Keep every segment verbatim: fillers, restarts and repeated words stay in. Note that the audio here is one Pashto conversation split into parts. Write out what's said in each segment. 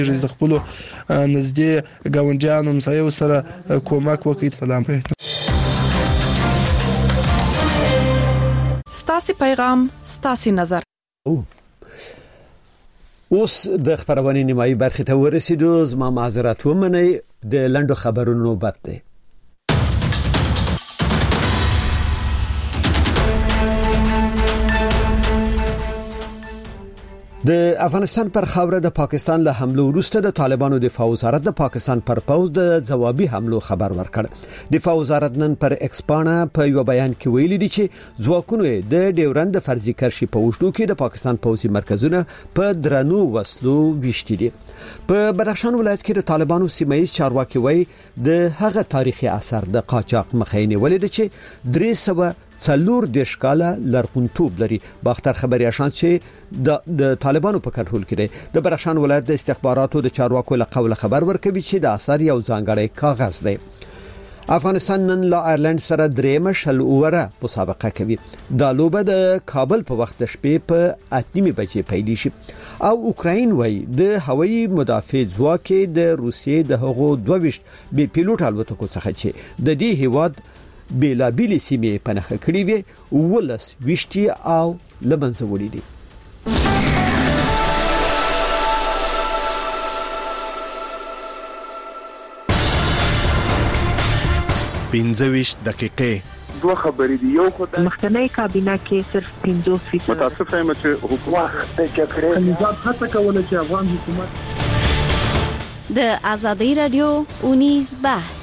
د خپل نږدې ګاونډیانو همسایو سره کومک وکړي. سلام. ستاسو پیغام ستاسو نظر. اوس د خبرونې نیمایي برخې ته ورسېدو. زما معذرت ومنئ، د لنډو خبرونو نوبت دی. د افغانستان پر خاوره د پاکستان له حملو وروسته د طالبانو دفاع وزارت د پاکستان پر پوز د ځوابي حملو خبر ورکړ. دفاع وزارت نن پر ایکس پاڼه په یو بیان کې ویلي دي چې ځواکونو د ډیورند فرضي کرشي په وشتو کې د پاکستان پوځي مرکزونه په درنو وسلو ویشتي دي. په بدخشان ولایت کې د طالبانو سیمایي چارواکي وایي د هغه تاریخي اثر د قاچاق مخینه ولید چې درې سوه څلور دیش کاله لرغونتوب لري. باختر خبري آشان چې د د طالبانو په کنټرول کې دی. د بدخشان ولایت د استخباراتو د چارواکو له قوله خبر ورکوي چې د اثر یو ځانګړی کاغذ دی. افغانستان نن له آیرلند سره درېمه شل اوره مسابقه کوي. د لوبه د کابل په وخت د شپې په اتنیمه بجې پیل شي. او اوکراین وایي د هوایي مدافع ځواک د روسیې د هغو دوه ویشت بي پیلوټ الوتکو څخه چې د دې هیواد بیلا بیلی سیمه پنهخه کړی وي ولس وشتي او لمنځه وړي دي. پنځه ویشت دقیقې دوه خبرې دي. یو خدای مخکنی کابینه کې صرف پنځوس فیصد متاسف یم چې حکومت د جګړې نظام هڅه کوله چې افغان حکومت د ازادي رادیو اونیز بحث.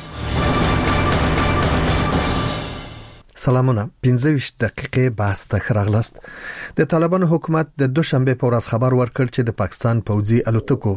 سلامونه. پنځه ویشت دقیقې بحث ته خراغلاست. د طالبانو حکومت د دوشنبه په ورځ خبر ورکړ چې د پاکستان پوځي الوتکو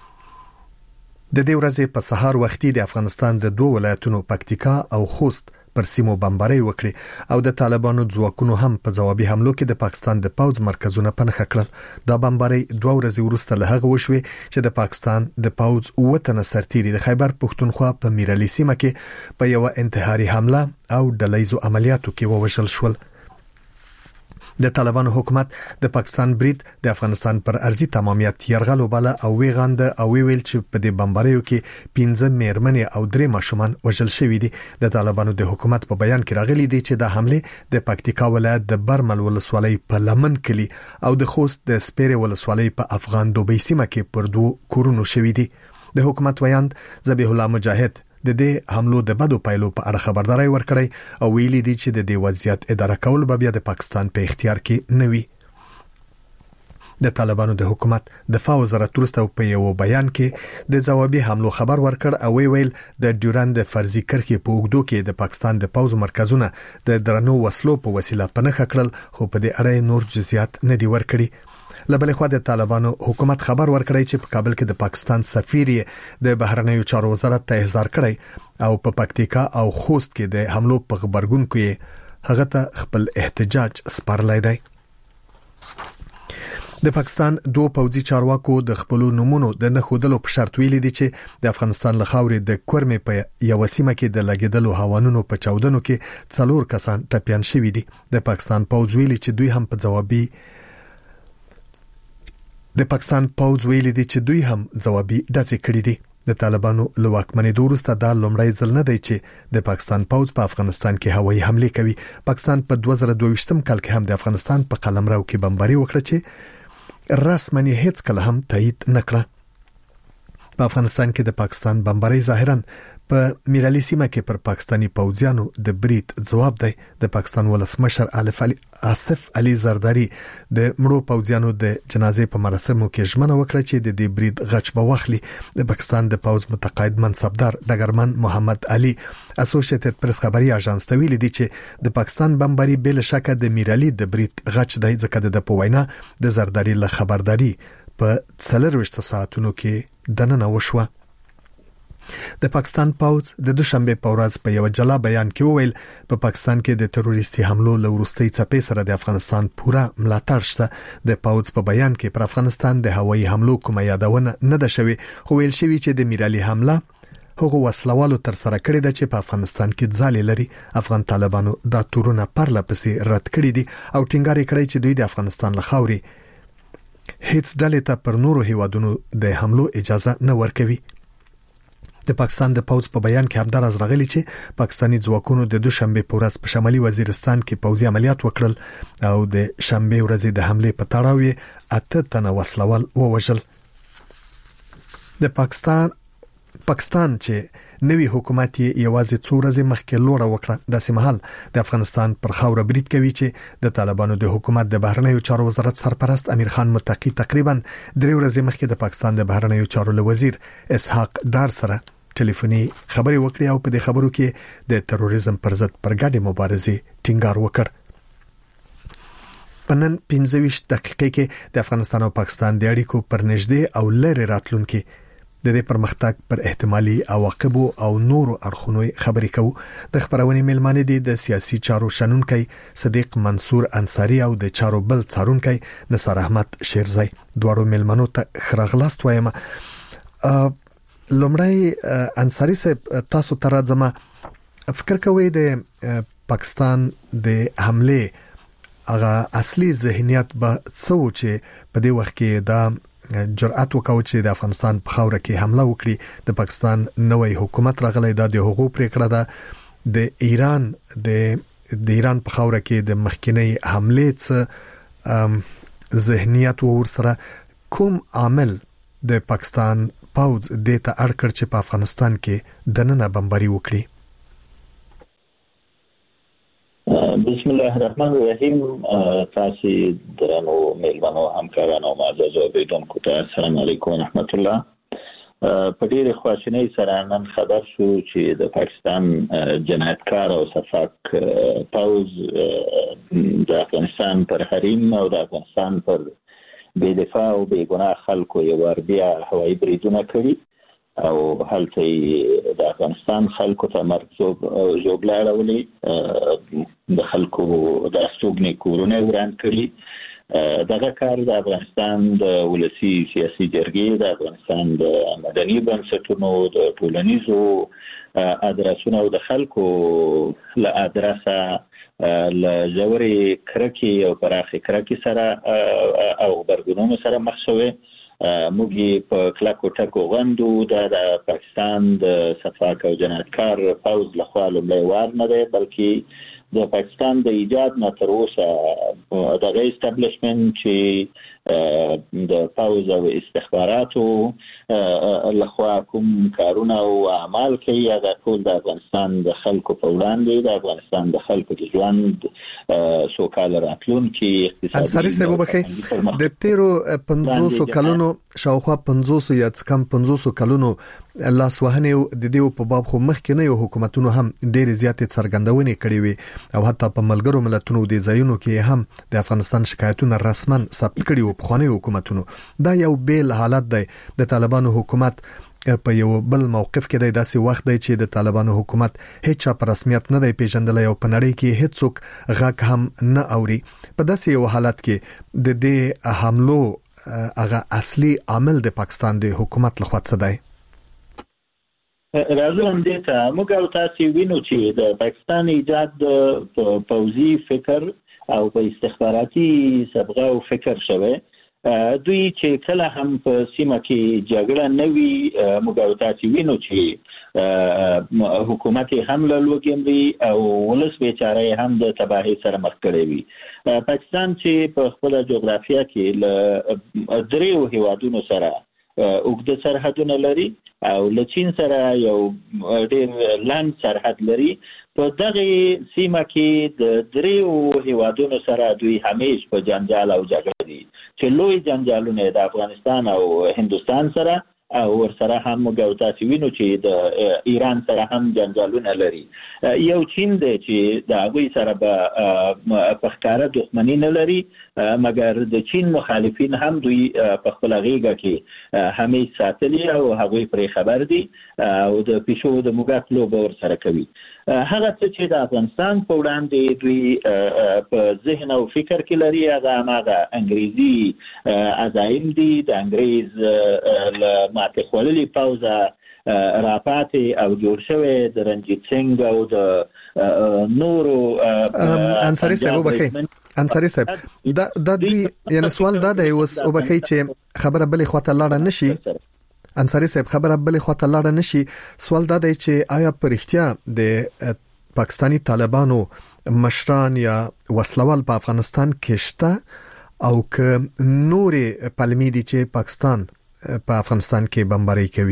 د دې ورځې په سهار وختي د افغانستان د دوه ولایتونو پکتیکا او خوست پر سیمو بمباري وکړي او د طالبانو ځواکونو هم په ځوابي حملو کې د پاکستان د پوځ مرکزونه پنهخه کړل. دا بمباري دوه ورځې وروسته له هغه وشوي چې د پاکستان د پوځ وطن سرتیري د خیبر پښتونخوا په میرعلي سیمه کې په یو انتحاري حمله او ډلهیزو عملیاتو کې ووژل شول. د طالبانو حکومت د پاکستان برید د افغانستان پر ارضی تمامیت يرغل وباله او ویغاند او ویل چې په دې بمباریو کې پنځه میرمنې او درې ماشومان وژل شوي دي. د طالبانو د حکومت په بیان کې راغلي دي چې د حمله د پکتیکا ولایت د برمل ولسوالۍ په لمن کلی او د خوست د سپیره ولسوالۍ په افغان دوبۍ سیمه کې پر دوه کورونو شوي دي. د حکومت ویاند ذبیح الله مجاهد د دې حملو د بدو پایلو په اړه خبرداري ورکړی او ویلي دي چې د دې وضعیت اداره کول به بیا د پاکستان په اختیار کې نه وي. د طالبانو د حکومت دفاع وزارت ورسته په یو بیان کې د ځوابي حملو خبر ورکړ او ویل د ډیورند فرضي کرښې په اوږدو کې د پاکستان د پوځ مرکزونه د درنو وسلو په وسیله پنهخه کړل، خو په دې اړه نور جزئیات نه دي ورکړي. لبل خو د طالبانو حکومت خبر ورکړی چې په کابل کې د پاکستان سفیر د بهرنیو چارو وزارت ته احضار کړی او په پکتیکا او خوست کې د حملو په خبرګون کې هغه ته خپل احتجاج سپارلای دی. د پاکستان دوه پوځي چارواکو د خپل نمونو د نخودلو په شرط ویلي دي چې د افغانستان له خاورې د کورمې په یو سیمه کې د لګیدلو هوانونو په چاودنو کې څلور کسان ټپيان شوي دي. د پاکستان پوځ ویلي چې دوی هم په ځوابي د پاکستان پوځ ویلي دي چې دوی هم ځوابي ډزې کړې دي. د طالبانو له واکمنۍ وروسته دا لومړی ځل نه دی چې د پاکستان پوځ په افغانستان کې هوایي حمله کوي. پاکستان په دوه زره دوه ویشتم کال کې هم د افغانستان په قلمرو کې بمباري وکړه چې رسماً هیڅ کله هم تایید نکړه. په افغانستان کې د پاکستان بمباري ظاهراً په میرعلي سیمه کې پر پاکستانی پوځیانو د برید جواب دی. د پاکستان ولسمشر آصف علي زرداری د مړو پوځیانو د جنازې په مراسمو کې ژمنه وکړه چې د دې برید غچ به واخلي. د پاکستان د پوځ متقاعد منصبدار ډګرمن محمد علي اسوسییټډ پریس خبري اژانس ته ویلي دي چې د پاکستان بمباري بل شک د میرعلي د برید غچ دی، ځکه د پوینا د زرداری له خبرداري په څلور وشت ساعتونو کې دننه وشوه. د پاکستان پوځ د دوشنبه په ورځ په یو جلا بیان کې وویل په پاکستان کې د تروریستي حملو له وروستۍ څپې سره د افغانستان پوره ملاتړ شته. د پوځ په بیان کې پر افغانستان د هوایي حملو کومه یادونه نه ده شوې، خو ویل شوی چې د میرعلي حمله هغه وسلوالو تر سره کړی ده چې په افغانستان کې ځالې لري. افغان طالبانو دا تورونه پرله پسې رد کړی دي او ټینګار کړی چې دوی د افغانستان له خاورې هیڅ ډلې ته پر نورو هیوادونو د حملو اجازه نه ورکوي. د پاکستان د پوز په بیان کې همدارز راغلی چې پاکستاني ځواکونو د دوشنبه په ورځ په شمالي وزیرستان کې پوځي عملیات وکړل او د شنبه ورځ د حمله په تړاو یې اته تنه وسلوال ووژل. د پاکستان پاکستان چې نوی حکومت یې یوازې څو ورځې مخکې لوړه وکړه، د سیمهال د افغانستان پر خاور برید کوي چې د طالبانو د حکومت د بهرنیو چارو وزارت سرپرست امیر خان متقی تقریبا درې ورځې مخکې د پاکستان د بهرنیو چارو وزیر اسحاق ډار سره ټلیفوني خبري وکړې او په دې خبرو کې د تروریزم پر ضد پر ګډه مبارزه ټینګار وکړ. په نن پنځه ویشت دقیقې کې د افغانستان او پاکستان د اړیکو پر نږدې او لرې راتلونکو د دې پرمختګ پر احتمالي عواقبو او نورو اړخونو خبرې کوو. د خبرونې میلمانه دي د سیاسي چارو شنونکي صدیق منصور انصاری او د چارو بل څارونکي نصر احمد شیرزی. دوړو میلمنو ته خراغلاست وایم. لومړی انصاری صاحب تاسو تر ځما فکر کوئ د پاکستان د حمله هغه اصلي ذهنیت به څو چې په دې وخت کې دا جرأت وکاو چې د افغانستان په خاور کې حمله وکړي. د پاکستان نوې حکومت راغلی دا د حقوق پریکړه ده د ایران د د ایران په خاور کې د مخکنی حمله څخه ذهنیت ور سره کوم عامل د پاکستان پوز د ته اړکړ چې په افغانستان کې دننه بمباري وکړي. بسم الله الرحمن الرحیم. تاسو درنو میلمنو همکارانو معزز اوریدونکو ته السلام علیکم ورحمت الله. په ډیره خواشینۍ سره نن خبر شو چې د پاکستان جنایتکار او صفاک پوز د افغانستان پر حریم او د افغانستان پر بې دفاع او بې ګناه خلکو یو ور بیا هوایي بریدونه کړي او هلته د افغانستان خلکو ته مرګ ژوبله راولي، د خلکو د استوګنې کورونه وران کړي. دغه کار د افغانستان د ولسی سیاسي جرګې، د افغانستان د مدني بنسټونو، د ټولنیزو ادرسونو او د خلکو له ادرسه له ژورې کرکې او پراخې کرکې سره او غبرګونونو سره مخ شوی. موږ په کلکو ټکو غندو د پاکستان د صفاک او جنایتکار پوز لخوا لومړی وار نه دی، بلکې د پاکستان د ایجاد نه تر اوسه دغه اسټابلیشمنت چې د پوز او استخباراتو لخوا کوم کارونه او اعمال کوي هغه ټول د افغانستان د خلکو په وړاندې د افغانستان د خلکو د ژوند سوکاله راتلونکي اقتصادي. انصاری صاحب وبخښئ، د تیرو پنځوسو کلونو شاوخوا پنځوسو یا کم پنځوسو کلونو لاس وهنې د دې په باب خو مخکې نه یو حکومتونو هم ډېر زیاتې څرګندونې کړې وي او حتی په ملګرو ملتونو د ځایونو کې هم د افغانستان شکایتونه رسمن ثبت کړي وو په خواني حکومتونو. دا یو بیل حالت دی. د طالبانو حکومت په یو بل موقف کې دی، داسې وخت دی چې د طالبانو حکومت هیڅ په رسمیت نه دی پیژندل او په نړۍ کې هیڅوک غږ هم نه اوري. په داسې یو حالت کې د دې حملو هغه اصلي عامل د پاکستان د حکومت لخوا څه دی؟ راځم دې ته. موږ او تاسو وینو چې د پاکستان ایجاد د پوځي فکر او په استخباراتي سبغه او فکر شوه. دوی چې کله هم په سیمه کې جګړه نه وي، موږ او تاسو وینو چې حکومت هم له لوګمري او ولس بیچاره هم د تباہي سره مخ کړي وي. پاکستان چې په خپل جغرافیه کې له دریو هیوادونو سره اوږده سرحدونه لري او له چین سره یو ډېر لنډ سرحد لري، په دغه سیمه کې د دریو هیوادونو سره دوی همیش په جنجال او جګړه دي چې لوی جنجالونه د افغانستان او هندستان سره او ورسره هم موږ او تاسو وینو چې د ایران سره هم جنجالونه لري. یو چین دی چې د هغوی سره به په ښکاره دښمني نه لري، مګر د چین مخالفین هم دوی په خپله غېږه کې همیش ساتلي او هغوی پرې خبر دي او د پیشو د موږک لوبه ورسره کوي. هغه څه چې د افغانستان په وړاندې دوی په ذهن او فکر کې لري هغه هماغه انګریزي عزایم دي، د انګریز له ماتې خوړلي پوځه راپاتې او جوړ شوی د رنجیت سنگ او د نورو انصاری صاحب وبخي انصاری صاحب دا د یعنی سوال دا دی اوس وبخي چې خبره بلې خواته لاړه نشي انصاری صاحب خبره بلې خواته لاړه نشي سوال دا دی چې آیا پر اختیار د پاکستانی طالبانو مشران یا وسلوال په افغانستان کې شته او که نورې پلمې دي چې پاکستان په افغانستان کې بمباري کوي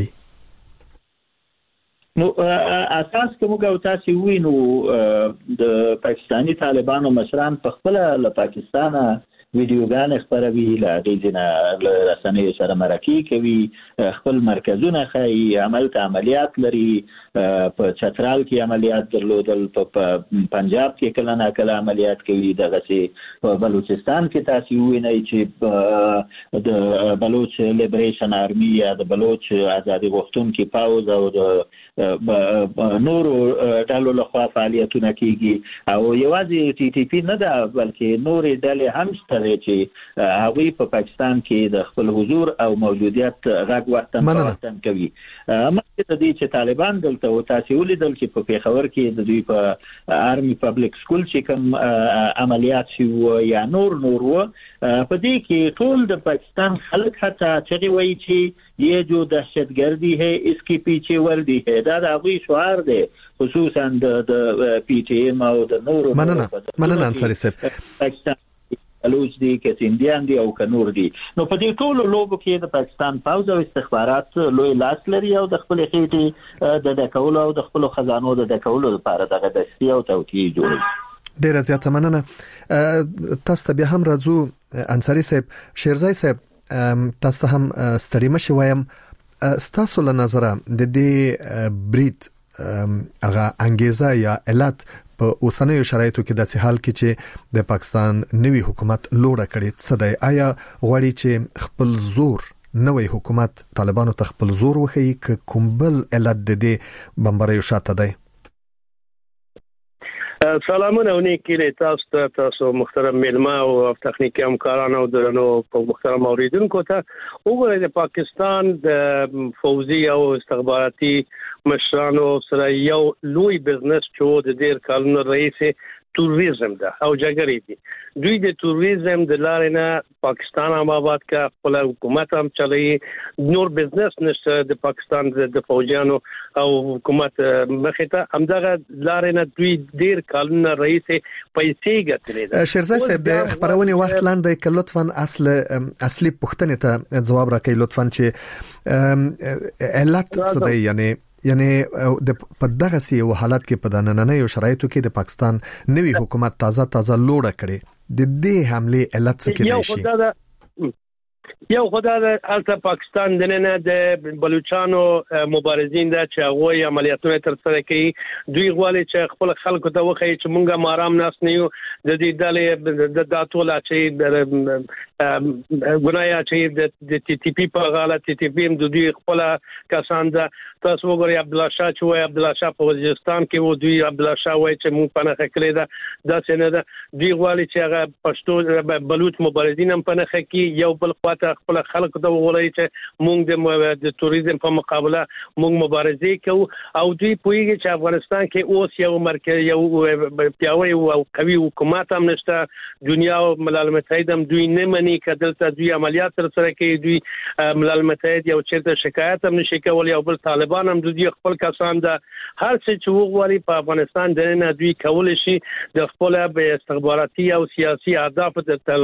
نو اساس کوم او تاسو وینو د پاکستانی طالبانو مشران په خپل له پاکستانه ویډیوګان خبروي لا غیزنه رسنۍ سره مرکه کوي خپل مرکزونه خي عمل ته عملیات لري په چترال کې عملیات درلودل په پنجاب کې کله نه کله عملیات کوي دغه سي په بلوچستان کې تاسو وینئ چې د بلوچ لیبریشن آرمي یا د بلوچ آزادي غوښتونکو پاوز او د نورو ډلو لخوا فعالیتونه کیږي او یوازې ټي ټي پی نه ده بلکې نورې ډلې هم شته چې هغوی په پاکستان کې د خپل حضور او موجودیت غږ وطن وطن کوي مخکې د دې چې طالبان دلته او تاسو ولیدل چې په پیښور کې د دوی په آرمي پبلک سکول چې کوم عملیات شو یا نور نور و په دې کې ټول د پاکستان خلک حتی چې وایي چې یہ جو دہشتگردی ہے اس کی پیچھے وردی ہے دا د هغوی شعار دی خصوصا د پی ټی ایم او د نورو مننه مننه انصاری صاحب پاکستان بلوچ دي کې سنديان دي او کنور دي نو په دې ټولو لوبو کې د پاکستان پوز او استخبارات لوی لاس لري او د خپل خېټي د دکولو او د خپل خزانو د دکولو لپاره دغه دستي او توطئه جوړي ډیره زیاته مننه تاسو بیا هم راځو انصاری صاحب شیرزای صاحب تاسو هم ستړي مشي وایم تاسو له نظر د دې برید هغه انګیزه یا علت په اوسنیو شرایطو کې د حال کې چې د پاکستان نوي حکومت لوړه کړي څه دی آیا غواړي چې خپل زور نوې حکومت طالبانو ته خپل زور وښيي ک کومبل علت د دې بمبارۍ شاته دی سلامونه ونیکي تاسو تاسو محترم میلمه او تخنیکی همکاران او درنو محترم اوریدونکو ته وګورئ د پاکستان د فوزي او استخباراتي مشرانو سره یو لوی بزنس چې د ډیر کلونو رئیس توریزم ده او جګړې دي دوی د توریزم د لارې نه پاکستان هم آباد کا خپل حکومت هم چلوي نور بزنس نشته د پاکستان د فوجانو او حکومت مخې ته همدغه لارې نه دوی ډیر کلونه رئیس پیسې ګټلې شیرزای صاحب د خبرونه وخت لاندې ک لطفا اصل اصلي پوښتنه ته جواب راکړئ لطفا چې علت څه دی یعنی یعنی د په دغه سی او حالت کې په دنننیو شرایطو کې د پاکستان نوي حکومت تازه تازه لوړه کړي د دې حمله علت څه کې شي یو خدای د الته پاکستان د نه د بلوچستانو مبارزین د چاغوي عملیاتونه تر سره کوي دوی غواړي چې خپل خلکو ته وخی چې مونږه مارام ناس نه یو د دې ډلې د داتولا چې ګنایا چې د ټي ټي پی په غاله ټي ټي پی هم د دوی خپل کسان د تاسو وګورئ عبد الله شاه چې وای عبد الله شاه په وزیرستان کې و دوی عبد الله شاه وای چې مونږ په نه خکلې ده دا څنګه ده دوی غواړي چې هغه پښتو بلوچ مبارزین هم په نه خکې یو بل خواته خپل خلکو ته وغوړي چې مونږ د توریزم په مقابله مونږ مبارزه کوو او دوی پوهیږي چې افغانستان کې اوس یو مرکز یو پیاوړی او قوي حکومت هم نشته دنیا او ملل متحد هم دوی نه مني کدلته دوی عملیات تر سره کوي دوی ملل متحد یو چیرته شکایت هم نشي کولای او بل طالبان هم دوی خپل کسان ده هر څه چې وغواړي په افغانستان د نه دوی کول شي د خپل به استخباراتي او سیاسي اهداف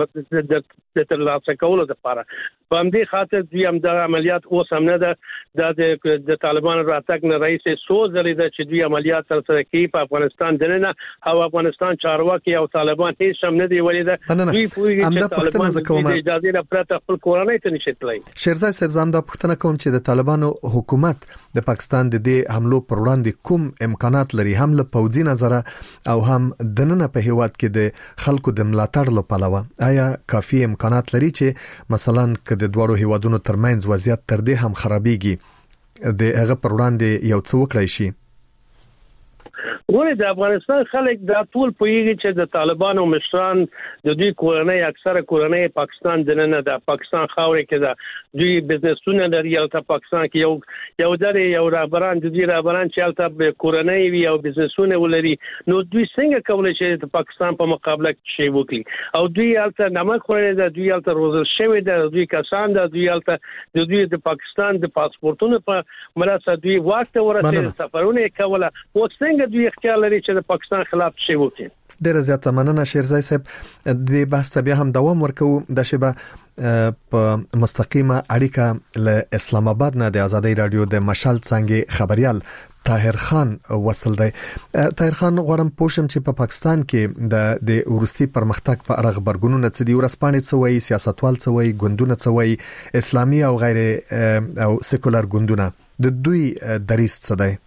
د ترلاسه کولو لپاره په همدې خاطر دوی هم د عملیات اوس هم نه ده د طالبان راتګ نه رئیس سوزري ده چې دوی عملیات تر سره کوي په افغانستان د نه او افغانستان چارواکي او طالبان هیڅ هم نه دی ولیده دوی پوهیږي چې طالبان د اجازه لپاره خپل کورنۍ ته نشي تللی شیرزای صاحب زم دا پوښتنه کوم چې د طالبانو حکومت د پاکستان د دې حملو پر وړاندې کوم امکانات لري هم له پوځي نظر او هم د نن په هیواد کې د خلکو د ملاتړ لپاره آیا کافي امکانات لري چې مثلا د دوړو هیوادونو ترمنځ وضعیت تر دې هم خرابېږي د هغه پر وړاندې یو څه وکړای شي ولې د افغانستان خلک د ټول پویږي چې د طالبانو مشران د دوی کورنۍ اکثره کورنۍ پاکستان دننه د پاکستان خاورې کې د دوی بزنسونه لري او د پاکستان کې یو یو درې یو رهبران د دوی رهبران چې البته کورنۍ وي او بزنسونه ولري نو دوی څنګه کولای شي د پاکستان په مقابله کې شی وکړي او دوی البته نمک خوري د دوی البته روزل شوی د دوی کسان د دوی البته د دوی د پاکستان د پاسپورتونو په مرسته دوی وخت ورسېد سفرونه کوله او څنګه دوی اختیار لري چې د پاکستان خلاف شی وکړي. ډیره زیاته مننه شیرزای صاحب. د بحث بیا هم دوام ورکو د شبه په مستقیمه اړیکه له اسلام آباد نه د ازادي رادیو د مشال څنګه خبريال طاهر خان وصل دی. طاهر خان غواړم پوښتم چې په پاکستان کې د د ورستي پرمختګ په اړه خبرګونونه څه دي ورسپانې څه وایي سیاستوال څه وایي ګوندونه څه وایي اسلامي او غیر او سیکولر ګوندونه د دوی دریس څه دی؟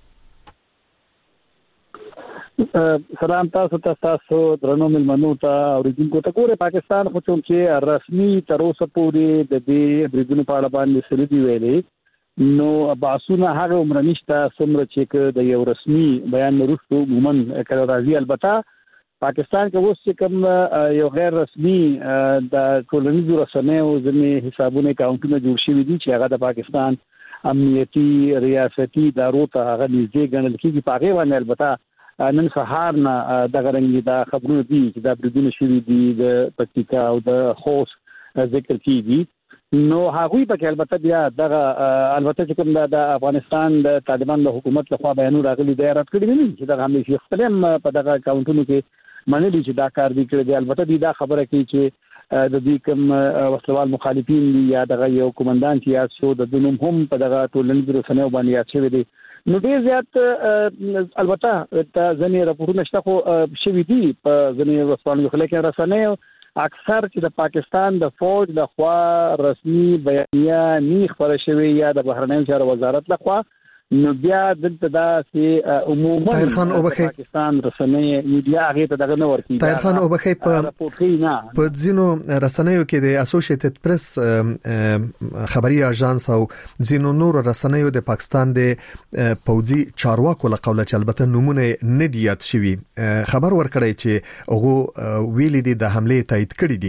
سلام تاسو ته تاسو درنو ملمنو ته اوریدونکو ته ګوره پاکستان خو چې رسمي تر اوسه پورې د دې بریدونو په اړه باندې سړي ویلي نو باسونه هغه عمر نشته څومره چې د یو رسمي بیان وروسته عموما کله راځي. البته پاکستان کې اوس چې کوم یو غیر رسمي د ټولنیزو رسنیو ځینې حسابونه اکاونټونه جوړ شوي دي چې هغه د پاکستان امنیتي ریاستي ادارو ته هغه نږدې ګڼل کېږي. په هغه باندې البته نن سهار نه د غرنګي دا خبرونه دي چې دا بریدونه شوي دي د پکتیکا او د خوست ذکر کیږي نو هغه په کې البته بیا دغه البته چې کوم د افغانستان د طالبان د حکومت لخوا بیانونه راغلي دی رات کړی دي چې دا حمله شي خپلم په دغه اکاونټونو کې منلي چې دا کار دی کړی دی. البته دا خبره کوي چې د دې کوم وسلوال مخالفین یا دغه یو کمانډان چې یاد شو د دنوم هم په دغه ټولنیزو رسنیو باندې یاد شوی دی. نو ډیر زیات البته د ځنې راپورونه شته خو شوي دي په ځنې رسنیو خلک رسنیو اکثر چې د پاکستان د فوج د خوا رسمي بیانیه نه خبره شوی یا د بهرنیو چارو وزارت لخوا نو بیا دلته دا چې عموما طاهر خان پاکستان رسنۍ میډیا هغه ته دغه نه ورکی. طاهر خان او بخې په په ځینو رسنیو کې د اسوسییټډ پریس خبري اژانس او ځینو نور رسنیو د پاکستان د پوځي چارواکو له قوله چې البته نمونه نه دی یاد شوی خبر ورکړی چې هغه ویلي دي د حمله تایید کړی دي.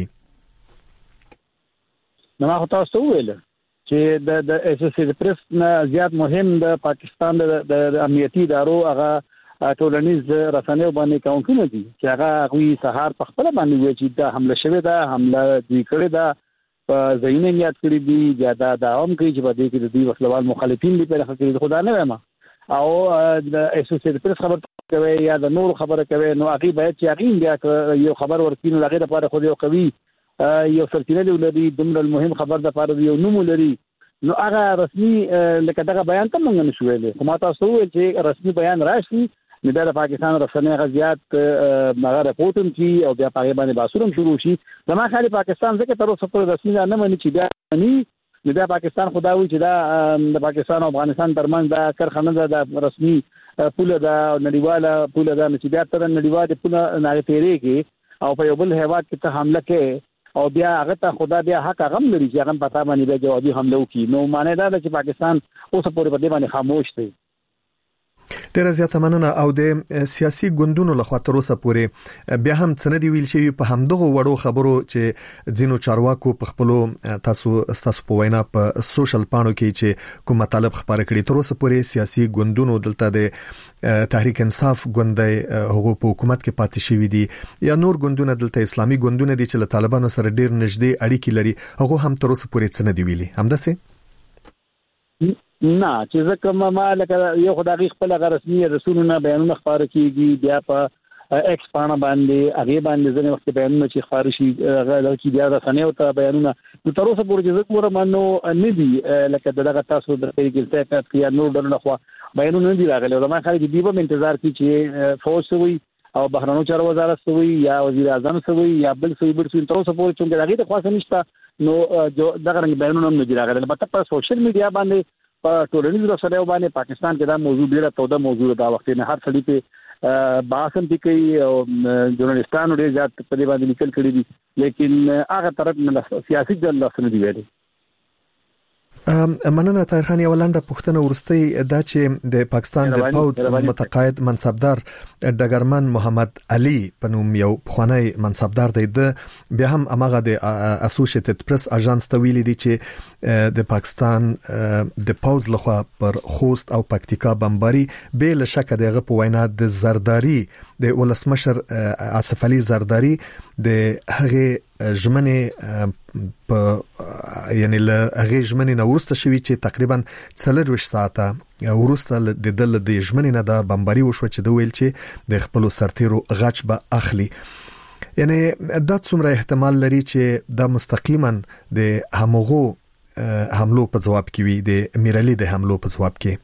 نو ما تاسو ویل چې د د اسوسییټډ پریس نه زیات مهم د پاکستان د امنیتي ادارو هغه ټولنیز رسنیو باندې کاونټونه دي چې هغه غوي سهار په خپل باندې وی چې دا حمله شوه دا حمله دی کړی دا په ځینې یاد کړی دي یا دا داوم کوي چې په دې کې د دې وسلوال مخالفین دي په خاطر خدا نه وایم او د اسوسییټډ پریس خبر کوي یا د نور خبره کوي نو هغه باید چې هغه بیا یو خبر ورکینو هغه لپاره خو یو قوي یو سرچینه لري دومره مهم خبر د لپاره یو نوم لري نو هغه رسمي لکه دغه بیان ته مونږ نشو ویلې خو ما تاسو ویل چې رسمي بیان راشي نو د پاکستان رسنۍ غزيات مغه رپورټم کی او بیا په باندې باسورم شروع شي زما خالي پاکستان ځکه تر اوسه پورې رسمي نه مني چې بیا ني نو د پاکستان خداوي چې دا د پاکستان او افغانستان ترمنځ دا کارخانه د رسمي پوله دا نړیواله پوله دا چې بیا تر نړیواله پوله نه تیرې کې او په یو بل هیواد کې ته حمله کې او بیا هغه ته خدا بیا حق غم لري چې هغه پتا باندې به جوابي حمله وکړي نو معنی دا ده چې پاکستان اوس پورې په دې باندې خاموش دی. ډیره زیاته مننه او د سیاسي ګوندونو لخوا تر اوسه پورې بیا هم څه نه دی ویل شوی په همدغه وړو خبرو چې ځینو چارواکو په خپل تاسو تاسو په وینا په سوشل پاڼو کې چې کوم مطالب خبره کړي تر اوسه پورې سیاسي ګوندونو دلته د تحریک انصاف ګوندي هغه په حکومت کې پاتې شوی دي یا نور ګوندونه دلته اسلامي ګوندونه دي چې له طالبانو سره ډیر نږدې اړیکې لري هغه هم تر اوسه پورې څه نه دی ویلي همداسې نه چې ځکه ما لکه یو خدای خپل رسمي رسولونه بیانونه خبره کیږي بیا په ایکس پاڼه باندې هغه باندې ځنه وخت بیانونه چې خارشي هغه چې بیا رسنیو ته بیانونه نو تر اوسه پورې چې زه مانو نه دي لکه دغه تاسو د پیګل ته یا نور ډول خو بیانونه نه دي راغلي او ما خالي دي په انتظار کې چې فوج سوي او بهرنیو چارو وزارت سوي یا وزیر اعظم سوي یا بل سوي بل سوي تر اوسه پورې چې هغه د خاصه نشته نو دغه رنګ بیانونه نه دي راغلي البته په سوشل میډیا باندې په ټولنیزو رسنیو باندې پاکستان کې دا موضوع ډیره توده موضوع دا وخت نه هر څړي په باسم دي کوي او ژورنالستانو ډیر زیات په دې باندې لیکل کړي دي لیکن هغه طرف نه سیاسي ځل لاسنه دی ویلي. مننه طاهر خان. یو لنډه پوښتنه ورستۍ دا چې د پاکستان د پوز متقاعد منصبدار ډګرمن محمد علي په نوم یو پخوانی منصبدار دی، د بیا هم امغه د اسوسییټډ پریس اژانس ته ویلي دي چې د پاکستان د پوز لخوا پر خوست او پکتیکا بمباري به له شک دغه په وینا د زرداری د ولسمشر آصف علي زرداری د هغه ژمنې په یعنی له هغه ژمنې نه ورسته شوی چې تقریبا څلور ساعته ورسته د دل د ژمنې نه د بمباري وشو چې د ویل چې د خپل سرتیرو غچ به اخلي. یعنی دا څومره احتمال لري چې دا مستقیما د همغو حملو په جواب کې وي، د میرالي د حملو په جواب کې؟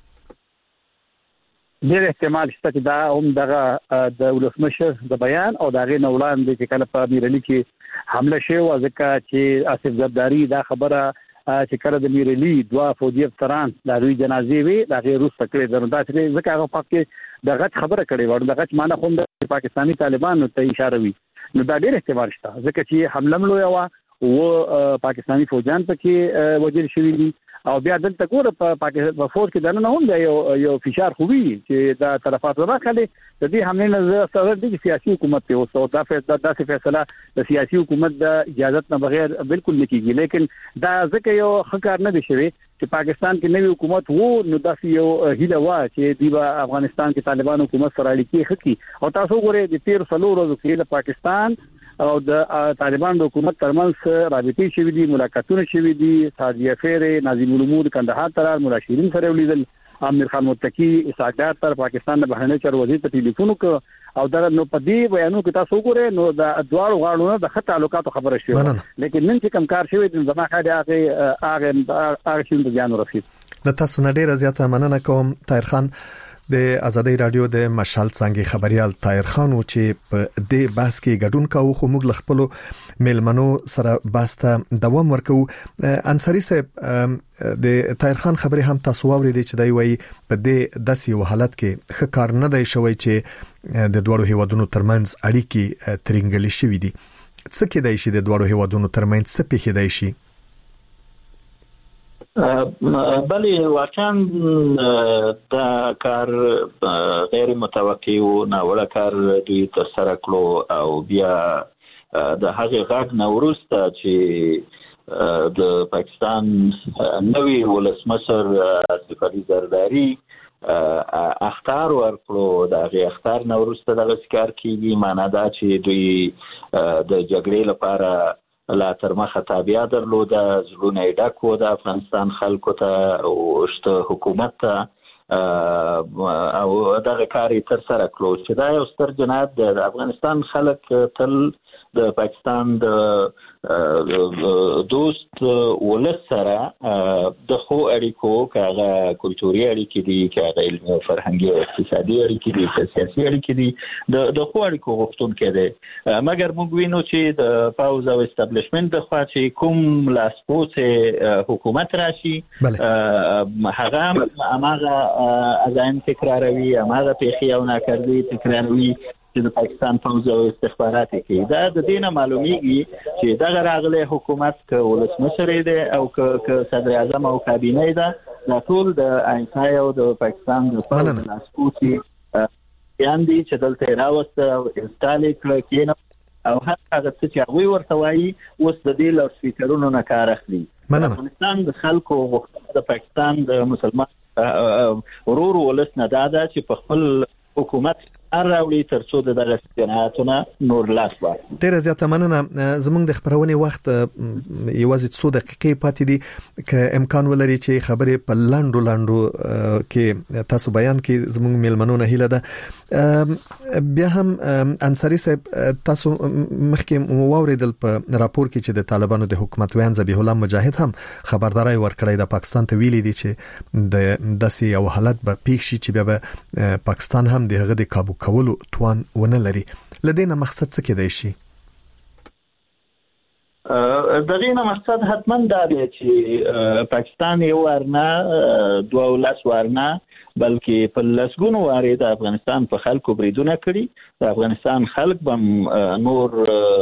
ډېر احتمال شته چې دا هم دغه د ولسمشر د بیان او دغه نولان د چې کله په میرالي کې حمله شوه، ځکه چې آصف زرداری دا خبره چې کله د میرالي دوا فوجي افسران د دوی جنازې وي د غیر روس تکړه درنده چې ځکه هغه پکې دغه خبره کړې و، دغه معنا خو د پاکستاني طالبانو ته اشاره وي. نو دا ډېر احتمال شته ځکه چې حمله ملو یو او پاکستاني فوجان پکې وجل شوی دي او بیا دلته ګوره په پاکستان په فوج کې دنه هم یو یو فشار خوبي چې دا طرفات راخلي د دې حمله نه سره د سیاسي حکومت ته او دا داسې فیصله د سیاسي حکومت د اجازه نه بغیر بالکل نه کیږي. لیکن دا ځکه یو خکار نه دي شوی چې پاکستان کې نوی حکومت وو، نو داسې یو هیله وا چې دی افغانستان کې طالبان حکومت سره اړیکې خکې او تاسو ګوره د تیر څلور ورځې کې د پاکستان او د طالبان د حکومت ترمنځ رابطې شوې دي، ملاقاتونه شوې دي، ساجیه فیر ناظم الامور کندهار تر مولا شیرین سره ولیدل، امیر خان متقی اسحاق تر پاکستان د بهرنی چارو وزیر ته ټلیفون وکړ او دا نو په دې بیانو کې تاسو ګورئ نو د دوړو غاړو د خط تعلقاتو خبره شوه، لیکن نن چې کم کار شوی د زما خاله هغه هغه هغه شین د ځان رسید. د تاسو نه ډیره زیاته مننه کوم طاهر خان. د آزادۍ رادیو د مشال څنګه خبريال طاهر خان چې په دې بحث کې ګډون کاوه، خو موږ خپل میلمنو سره بحث ته دوام ورکو. انصاری صاحب د طاهر خان خبرې هم تاسو واورېدې چې دی وایي په دې داسې حالت کې ښه کار نه دی شوی چې د دوړو هیوادونو ترمنځ اړیکې ترنګلې شوې دي. څه کېدای شي د دوړو هیوادونو ترمنځ څه پیښیدای شي؟ بله واقعا دا کار غیر متوقع و ناوړه کار دوی ترسره کړو او بیا د هغې غږ نه وروسته چې د پاکستان نوی ولسمشر آصف علي زرداری اخطار ورکړو، د هغې اخطار نه وروسته دغسې کار کېږي. معنا دا چې دوی د جګړې لپاره لا تر مخه تابعه درلوده، زړونه یې ډک و د افغانستان خلکو ته او شته حکومت ته او دغه کار یې ترسره کړو چې دا یو ستر جنایت دی. د افغانستان خلک تل د پاکستان د دوست ولس سره د خو اړیکو که هغه کلتوري اړیکې دي، که هغه علمي او فرهنګي او اقتصادي اړیکې دي، که سیاسي اړیکې دي، د خو اړیکو غوښتونکی دی. مګر موږ وینو چې د پاوز او اسټابلیشمنټ د خوا چې کوم لاسپوڅ حکومت راشي هغه هماغه عزایم تکراروي، هماغه پیښې او ناکردې تکراروي چې د پاکستان پوځ او استخبارات کې. دا د دې نه معلومیږي چې دغه راغلی حکومت که ولسمشر دی او که صدر اعظم او کابینه ده، دا ټول د آینسای او د پاکستان د پوځ لاسپوڅي بیان دي چې دلته یې راوسته او انسټال یې کړه کېنه او هر هغه څه چې هغوی ورته وایي اوس د دې لاؤډ سپیکرونو نه کار اخلي. افغانستان د خلکو غوښتنه د پاکستان د مسلمان ورور ولس نه دا ده چې په خپل حکومت راوړي ترڅو د دغه جنایتونو نور لاس واخلي. ډیره زیاته مننه. زموږ د خبرونې وخت یوازې څو دقیقې پاتې دي، که امکان ولري چې خبرې په لاندو لاندو کې تاسو بیان کې زموږ میلمنو نه هیله ده. بیا هم انصاری صاحب تاسو مخکې واوریدل په راپور کې چې د طالبانو د حکومت ویان ذبیح الله مجاهد هم خبرداري ورکړی د پاکستان ته ویلي دي چې د داسې یو حالت به پیښ شي چې بیا پاکستان هم د هغه د کابو کولو توان ونه لري. لدينا مقصد څه کېدای شي؟ دغه نه مقصد حتما دا دی چې پاکستان یو ورنه دوه لاس ورنه بلکې په لسګونو واره د افغانستان په خلکو بریدونه کړي. د افغانستان خلک بم نور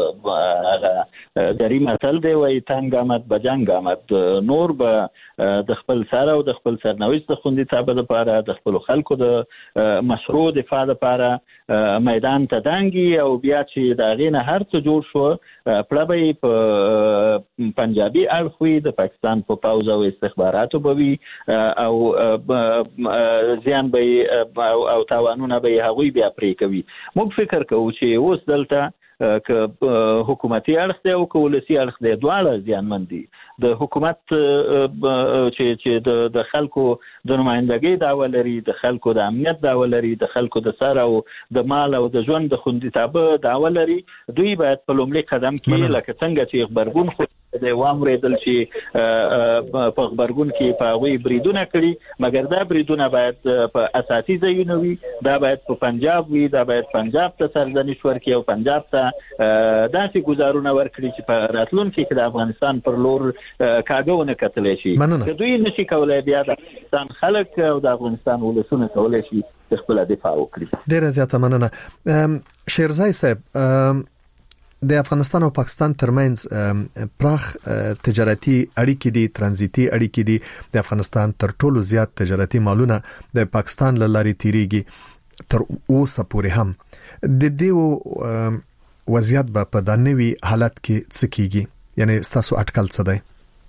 دری متل دی وای تنگ آمد به جنگ آمد، نور به د خپل سره او د خپل سرنوشت د خوندیتابه لپاره د خپل خلکو د مشروع دفاع لپاره میدان ته دانګي او بیا چې د غینه هر څه جوړ شو پړبې په پنجابي اړخوي د پاکستان په پاوز او استخباراتو بوي او زیان به او تاوانونه به هغوی بیا پرې کوي. موږ فکر کوو چې اوس دلته که حکومتي اړخ دی او که ولسي اړخ دی دواړه زیانمن دي. د حکومت چې چې د خلکو د نمائندګۍ دعوه لري، د خلکو د امنیت دعوه لري، د خلکو د سر او د مال او د ژوند د خوندیتابه دعوه لري، دوی باید په لومړي قدم کې لکه څنګه چې خبرګون خو د وامریدل چې په خبرګون کې په غوي بریدونه کړي، مګر دا بریدونه باید په اساسي ځایونه وي، دا باید په پنجاب وي، دا باید پنجاب ته سرزنش ورکړي او پنجاب ته داسې گزارونه ورکړي چې په راتلونکي کې د افغانستان پر لور کاګونه کتلې شي. که دوی نشي کولای بیا د افغانستان خلک او د افغانستان ولسونه کولای شي خپل دفاع وکړي. ډیره زیاته مننه. شیرزای صاحب، د افغانستان او پاکستان ترمنځ پراخ تجارتي اړیکې دي، ترانزیتي اړیکې دي. د افغانستان تر ټولو زیات تجارتي مالونه د پاکستان له لارې تیریږي تر اوسه پورې هم. د دې وضعیت به په دنوي حالت کې څه کیږي؟ یعنی ستاسو اټکل څه دی؟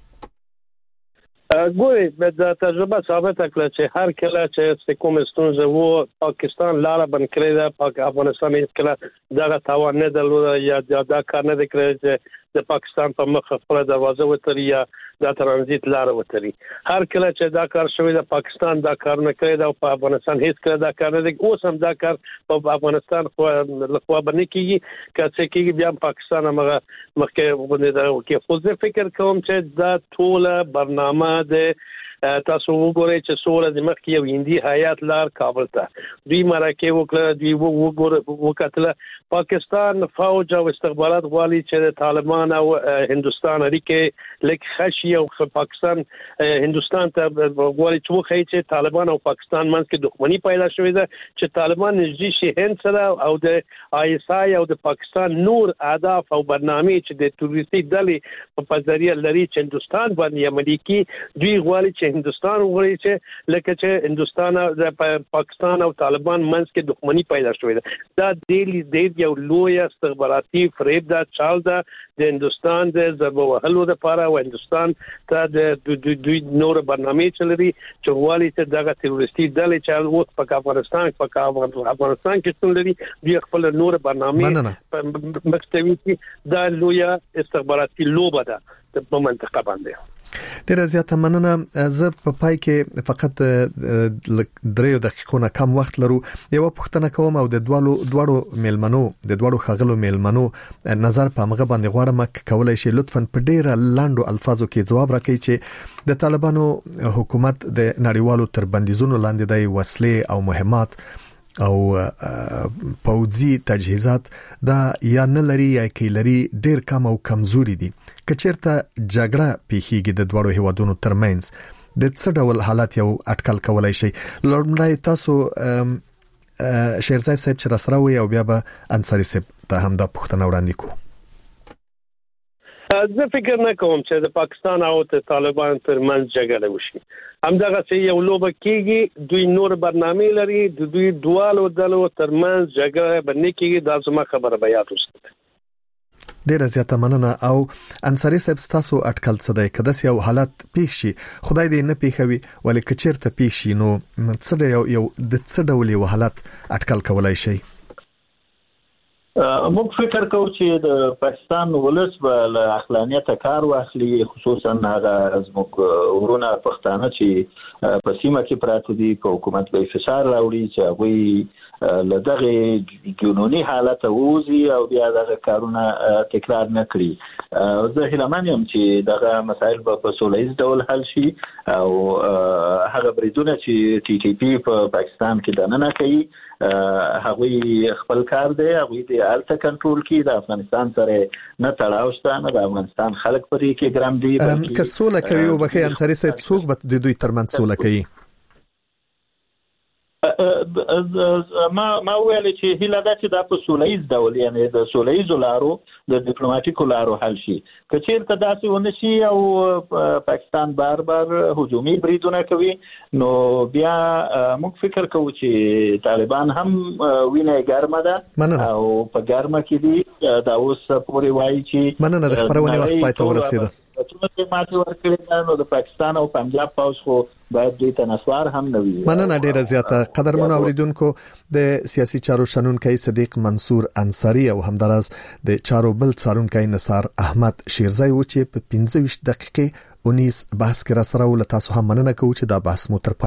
ګوري د تجربه ثابت کړه چې هر کله چې کوم ستونزه وو پاکستان لاره بند کړی ده، پاک افغانستان هیڅ کله دغه توان نه درلوده یا دا کار نه کړی چې د پاکستان په مخ خپل دروازه وتري یا د ترانزیت لاره وتري. هر کله چې دا کار شوی د پاکستان دا کار نه کړی دا په افغانستان هیڅ کله دا کار نه دی. اوس هم دا کار په افغانستان خو لخوا باندې کیږي، که څه کیږي بیا پاکستان هغه مخکې باندې دا کې خو زه فکر کوم چې دا ټول برنامه د تاسو وګورئ چې څوره د مخکې یو هندي هیات لار کابل ته دوی مرکه وکړه، دوی وګور وکړه پاکستان فوج او استخبارات غواړي چې د طالبان او هندستان اړیکې لکه خشي او پاکستان هندستان ته غواړي چې وخی چې طالبان او پاکستان منځ کې دښمنی پیدا شوې ده، چې طالبان نږدې شي هند سره او د آی اس آی او د پاکستان نور اهداف او برنامه چې د تروریستي ډلې په ذریعہ لري چې هندستان باندې عملي کی. دوی غواړي چې هندستان وغواړي چې لکه چې هندستان او پاکستان او طالبان منځ کې دښمنی پیدا شوې ده. دا دیلی دی یو لوی استخباراتي فریب دا چال دا د هندستان د ضرب وهلو لپاره او هندستان ته د دوی نور برنامه چلري چې غواړي چې دغه تروریستي ډلې چې اوس په افغانستان په افغانستان کې څنګه لري دوی خپل نور برنامه مستوي کې دا لوی استخباراتي لوبه ده په منطقه باندې. ډیره زیاته مننه. زه په پای کې فقط دریو دقیقو نه کم وخت لرو. یو پوښتنه کوم او د دوالو دوړو میلمنو د دوړو خغلو میلمنو نظر په مغه باندې غواړم کولای شي لطفاً په ډیره لاندو الفاظو کې جواب راکړي چې د طالبانو حکومت د نړیوالو تر بندیزونو لاندې د وسلې او مهمات او پوځي تجهیزات دا یا نه لري یا کې لري ډیر کم او کمزوري دي. کچیرته جګړه پیښیږي د دوړو هیوادونو ترمنځ د څه ډول حالات یو اټکل کولای شي؟ لومړی تاسو شیرزای صاحب چې راسره وي او بیا به انصاری صاحب ته هم دا پوښتنه وړاندې کوو. زه فکر نه کوم چې د پاکستان او د طالبان ترمنځ جګړه وشي. همدغه چې یو لوبه کیږي، دوی نور برنامه لري، د دوی دوالو دلو ترمنځ جګړه باندې کیږي. دا زما خبره به یاد وساتئ. ډیره زیاته مننه. او انصاری صاحب تاسو اټکل څه دی؟ کله چې یو حالت پیښ شي، خدای دې نه پیښوي، ولې کچیرته پیښ شي نو څه دی یو د څه ډول یو حالت اټکل کولای شي؟ موږ فکر کوو چې د پاکستان ولس به له عقلانیته کار واخلي، خصوصا هغه زموږ ورونه پښتانه چې په سیمه کې پراته دي په حکومت به فشار راوړي چې هغوی له دغه جنوني حالت ووځي او بیا دغه کارونه تکرار نه کړي. زه هیلهمن یم چې دغه مسایل به په سوله ایز ډول حل شي او هغه بریدونه چې ټي ټي پی په پاکستان کې دننه کوي هغوی خپل کار دی، هغوی د الته کنټرول کی، د افغانستان سره نه تړاو شته، نه د افغانستان خلک پرې کې ګرام دي. که سوله کوي او بخې انصاری صاحب څوک به د دوی ترمنځ سوله کوي؟ ما ما ویل چې هیله ده چې دا په سولهییز ډول یعنی د سولهییز لارو د ډیپلوماټیکو لارو حل شي که چیرته داسې ونه شي او پاکستان بار بار هجومي بریدونه کوي نو بیا موږ فکر کوو چې طالبان هم وینه ګرمه ده او په ګرمه کې دي دا اوس پورې وایي چې مننه د خبرونه وخت پای ته ورسیده چې ماته ورکړل نو د پاکستان او پنجاب پاوس خو باید دوی ته نسوار هم نه وي. مننه ډیره زیاته قدرمن اوریدونکو د سیاسي چارو شنونکي صدیق منصور انصاری او همدارس د چارو بل څارونکي نثار احمد شیرزای و چې په پنځه ویشت دقیقې اونیس بحث کې را سره ول تاسو هم مننه کوم چې دا بحث مو تر